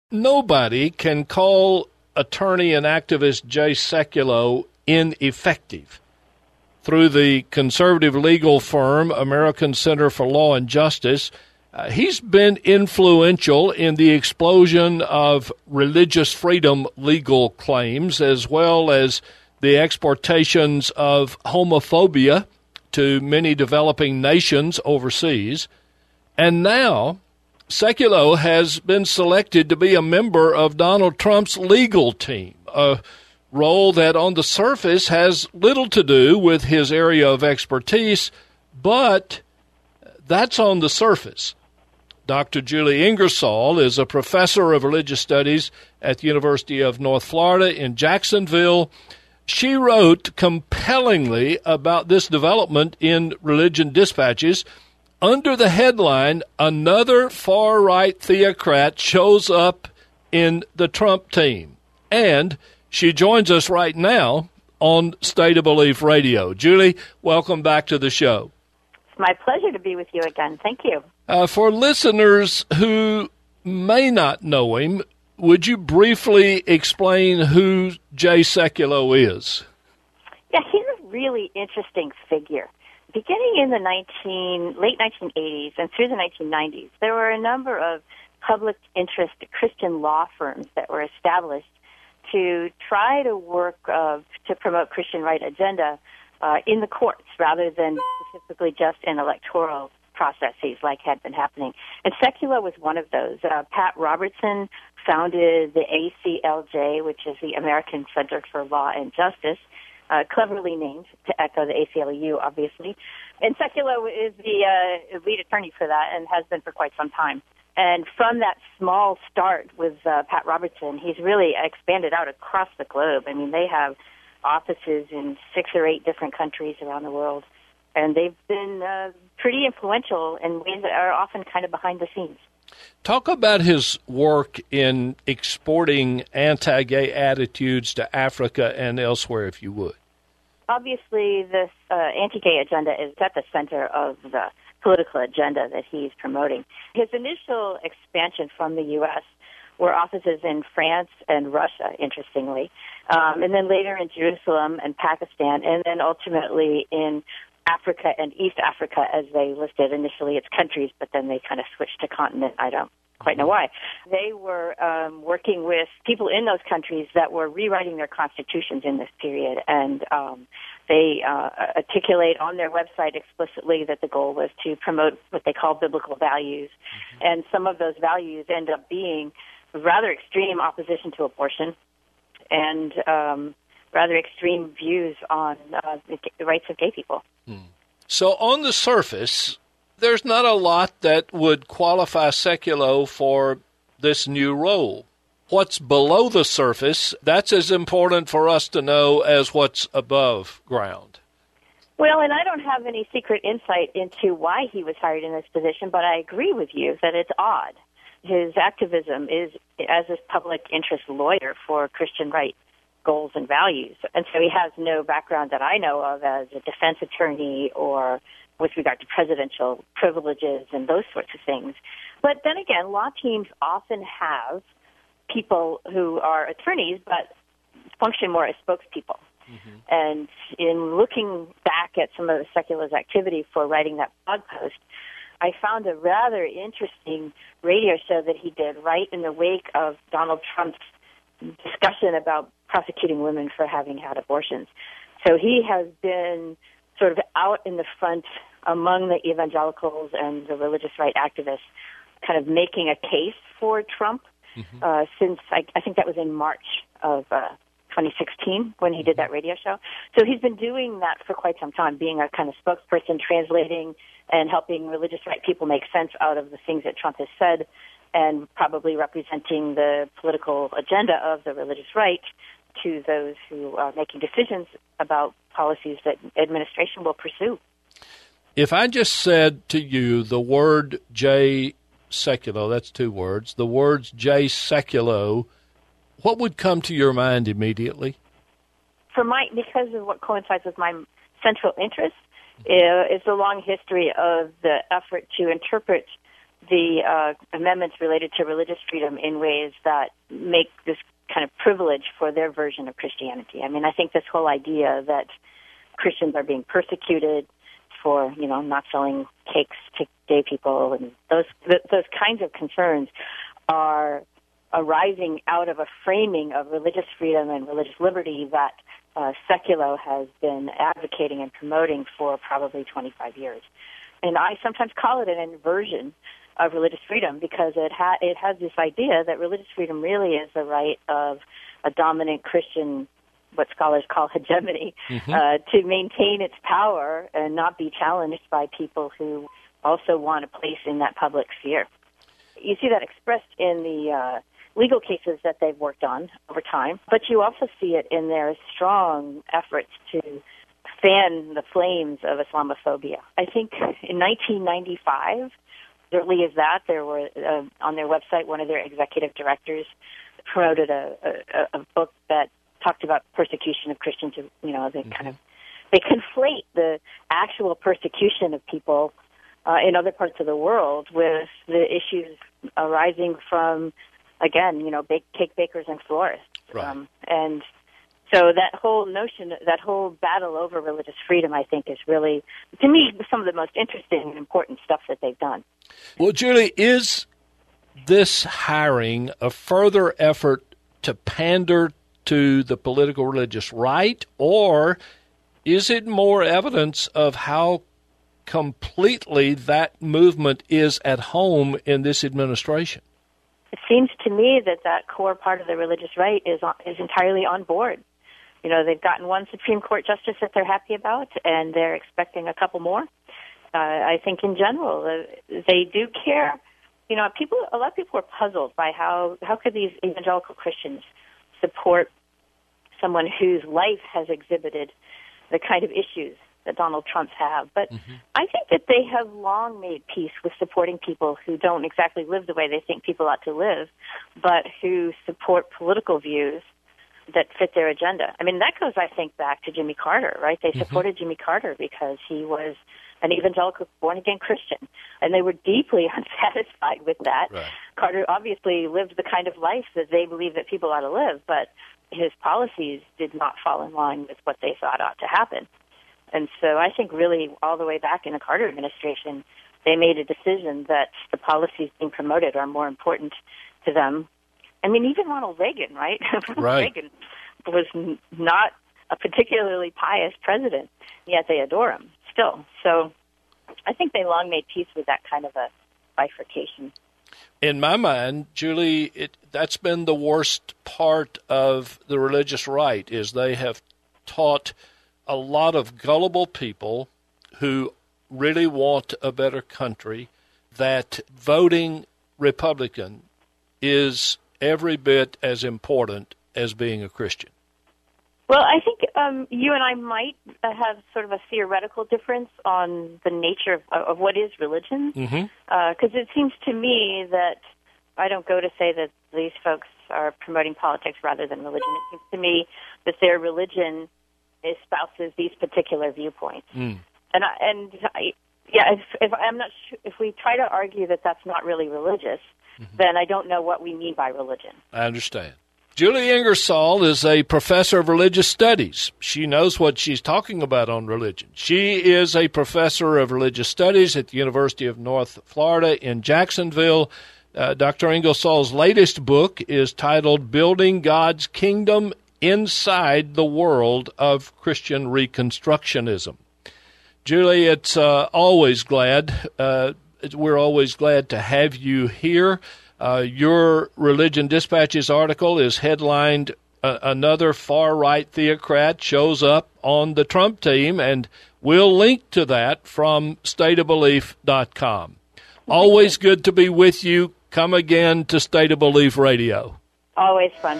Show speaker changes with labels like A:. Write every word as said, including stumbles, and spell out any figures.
A: nobody can call attorney and activist Jay Sekulow ineffective. Through the conservative legal firm American Center for Law and Justice, uh, he's been influential in the explosion of religious freedom legal claims, as well as the exportations of homophobia to many developing nations overseas. And now Sekulow has been selected to be a member of Donald Trump's legal team, a role that on the surface has little to do with his area of expertise, but that's on the surface. Doctor Julie Ingersoll is a professor of religious studies at the University of North Florida in Jacksonville. She wrote compellingly about this development in Religion Dispatches under the headline, "Another far-right theocrat shows up in the Trump team." And she joins us right now on State of Belief Radio. Julie, welcome back to the show.
B: It's my pleasure to be with you again. Thank you.
A: Uh, for listeners who may not know him, would you briefly explain who Jay Sekulow is?
B: Yeah, he's a really interesting figure. Beginning in the nineteen, late nineteen eighties and through the nineteen nineties, there were a number of public interest Christian law firms that were established to try to work uh, to promote Christian right agenda uh, in the courts rather than specifically just in electoral processes like had been happening. And Sekulow was one of those. Uh, Pat Robertson founded the A C L J, which is the American Center for Law and Justice, uh, cleverly named to echo the A C L U, obviously. And Sekulow is the uh, lead attorney for that and has been for quite some time. And from that small start with uh, Pat Robertson, he's really expanded out across the globe. I mean, they have offices in six or eight different countries around the world, and they've been uh, pretty influential in ways that are often kind of behind the scenes.
A: Talk about his work in exporting anti-gay attitudes to Africa and elsewhere, if you would.
B: Obviously, this uh, anti-gay agenda is at the center of the political agenda that he's promoting. His initial expansion from the U S were offices in France and Russia, interestingly, um, and then later in Jerusalem and Pakistan, and then ultimately in Africa and East Africa, as they listed initially its countries, but then they kind of switched to continent. I don't quite know why. They were um, working with people in those countries that were rewriting their constitutions in this period, and um, they uh, articulate on their website explicitly that the goal was to promote what they call biblical values, mm-hmm. and some of those values end up being rather extreme opposition to abortion and um, rather extreme views on uh, the rights of gay people.
A: Hmm. So on the surface, there's not a lot that would qualify Sekulow for this new role. What's below the surface, that's as important for us to know as what's above ground.
B: Well, and I don't have any secret insight into why he was hired in this position, but I agree with you that it's odd. His activism is as a public interest lawyer for Christian right goals and values. And so he has no background that I know of as a defense attorney or with regard to presidential privileges and those sorts of things. But then again, law teams often have people who are attorneys but function more as spokespeople. Mm-hmm. And in looking back at some of the Sekulow's activity for writing that blog post, I found a rather interesting radio show that he did right in the wake of Donald Trump's discussion about prosecuting women for having had abortions. So he has been sort of out in the front among the evangelicals and the religious right activists, kind of making a case for Trump mm-hmm. uh, since, I, I think that was in March of uh, twenty sixteen when he did that radio show. So he's been doing that for quite some time, being a kind of spokesperson, translating and helping religious right people make sense out of the things that Trump has said, and probably representing the political agenda of the religious right to those who are making decisions about policies that administration will pursue.
A: If I just said to you the word Jay Sekulow, that's two words, the words Jay Sekulow, what would come to your mind immediately?
B: For my, because of what coincides with my central interest, uh, is a long history of the effort to interpret the uh, amendments related to religious freedom in ways that make this kind of privilege for their version of Christianity. I mean, I think this whole idea that Christians are being persecuted for, you know, not selling cakes to gay people and those th- those kinds of concerns are arising out of a framing of religious freedom and religious liberty that uh, Seculo has been advocating and promoting for probably twenty-five years. And I sometimes call it an inversion of religious freedom because it, ha- it has this idea that religious freedom really is the right of a dominant Christian, what scholars call hegemony, mm-hmm. uh, to maintain its power and not be challenged by people who also want a place in that public sphere. You see that expressed in the uh, legal cases that they've worked on over time, but you also see it in their strong efforts to fan the flames of Islamophobia. I think in nineteen ninety-five, as early as that, there were uh, on their website, one of their executive directors promoted a, a, a book that talked about persecution of Christians. You know, they mm-hmm. kind of they conflate the actual persecution of people uh, in other parts of the world with the issues arising from, again, you know, bake, cake bakers and florists.
A: Right.
B: Um, and so that whole notion, that whole battle over religious freedom, I think, is really, to me, some of the most interesting and important stuff that they've done.
A: Well, Julie, is this hiring a further effort to pander to the political religious right, or is it more evidence of how completely that movement is at home in this administration?
B: It seems to me that that core part of the religious right is on, is entirely on board. You know, they've gotten one Supreme Court justice that they're happy about, and they're expecting a couple more. Uh, I think in general, uh, they do care. You know, people. A lot of people are puzzled by how how could these evangelical Christians support someone whose life has exhibited the kind of issues that Donald Trump's have. But mm-hmm. I think that they have long made peace with supporting people who don't exactly live the way they think people ought to live, but who support political views that fit their agenda. I mean, that goes, I think, back to Jimmy Carter, right? They mm-hmm. supported Jimmy Carter because he was an evangelical born-again Christian, and they were deeply unsatisfied with that.
A: Right.
B: Carter obviously lived the kind of life that they believe that people ought to live, but his policies did not fall in line with what they thought ought to happen. And so I think really all the way back in the Carter administration, they made a decision that the policies being promoted are more important to them. I mean, even Ronald Reagan, right?
A: Right.
B: Reagan was n- not a particularly pious president, yet they adore him still. So I think they long made peace with that kind of a bifurcation.
A: In my mind, Julie, it, that's been the worst part of the religious right, is they have taught a lot of gullible people who really want a better country that voting Republican is every bit as important as being a Christian.
B: Well, I think um, you and I might uh, have sort of a theoretical difference on the nature of, of what is religion, because
A: mm-hmm.
B: uh, it seems to me that I don't go to say that these folks are promoting politics rather than religion. It seems to me that their religion espouses these particular viewpoints, mm. and I, and I, yeah, if, if I'm not sure, if we try to argue that that's not really religious, mm-hmm. then I don't know what we mean by religion.
A: I understand. Julie Ingersoll is a professor of religious studies. She knows what she's talking about on religion. She is a professor of religious studies at the University of North Florida in Jacksonville. Uh, Doctor Ingersoll's latest book is titled Building God's Kingdom Inside the World of Christian Reconstructionism. Julie, it's uh, always glad, uh, we're always glad to have you here. Uh, your Religion Dispatches article is headlined, uh, Another Far-Right Theocrat Shows Up on the Trump Team, and we'll link to that from state of belief dot com. Always good to be with you. Come again to State of Belief Radio.
B: Always fun.